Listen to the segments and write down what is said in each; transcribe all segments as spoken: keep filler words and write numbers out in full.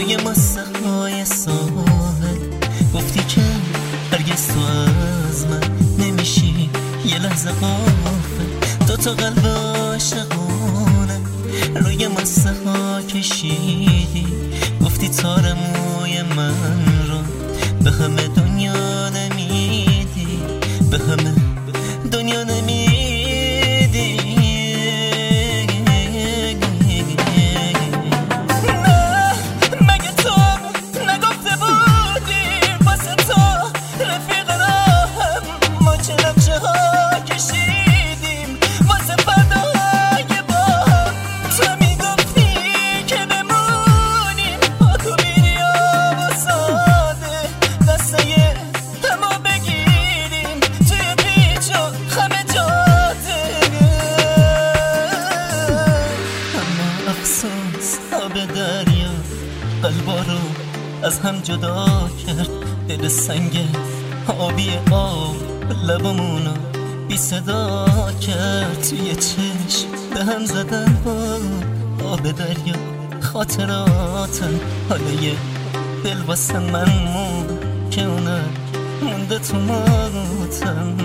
روی ماسه های ساحل گفتی که هرگز تو از من نمیشی یه لحظه غافل. دو تا قلب عاشقونه روی ماسه ها کشیدی، گفتی تار موی من رو به همه دنیا نمیدی، به همه دنیا نمیدی. آب دریا قلبا رو از هم جدا کرد، دل سنگ آبی آب لبامونو بی صدا کرد. توی چشم به هم زدن با آب دریا خاطراتم، حالا یه دل واسه من مون که اونم مونده تو موتم.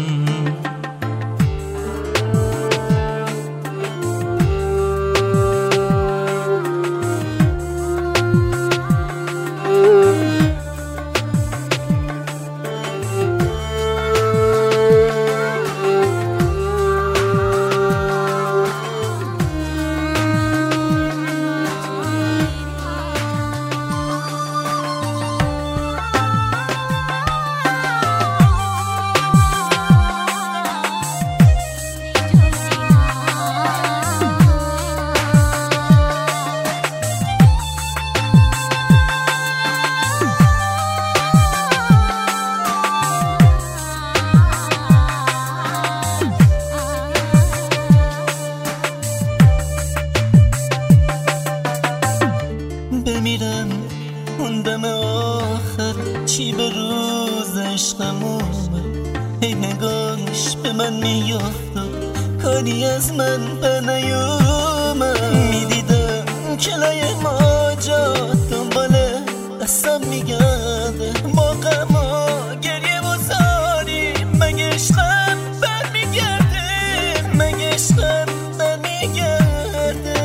بمیرم اون دم آخر چی به روز عشقمونه، هی نگاهش به من میافت و کاری از من به نیومد. میدیدم کلای ماجا دنباله دستم میگرده، با غم و گریه و زاری مگه عشقم بر میگرده، مگه عشقم بر میگرده.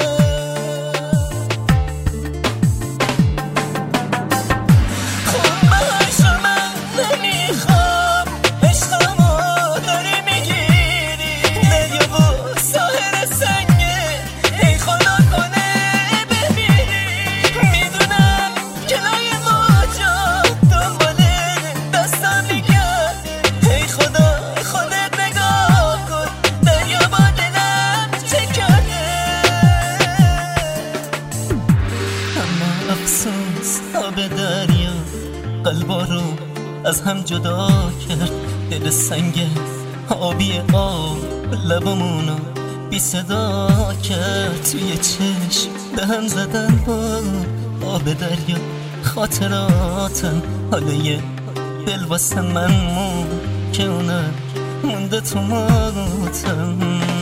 آب دریا قلبا رو از هم جدا کرد، دل سنگ آبی آب لبامونو بی صدا کرد. توی چشم به هم زدن با آب دریا خاطراتم، حالا یه دل واسه من مون که اونم مونده تو موتم.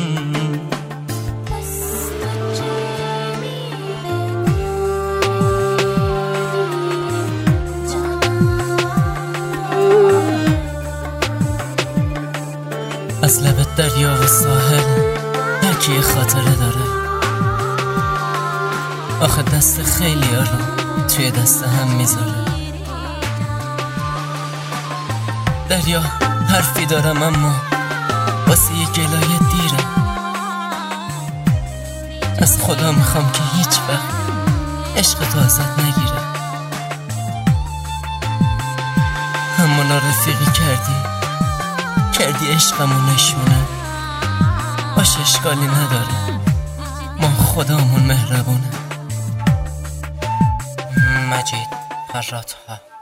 از لب دریا و ساحل هرکی یه خاطره داره، آخه دست خیلی ها رو توی دست هم میذاره. دریا حرفی دارم اما واسه یه گلایه دیرم، از خدا میخوام که هیچ وقت عشق تو ازت نگیره. اما نارفیقی کردی کردی عشقمو نشونه، باشه اشکالی نداره، ما خدامون مهربونه. مجید فراتها.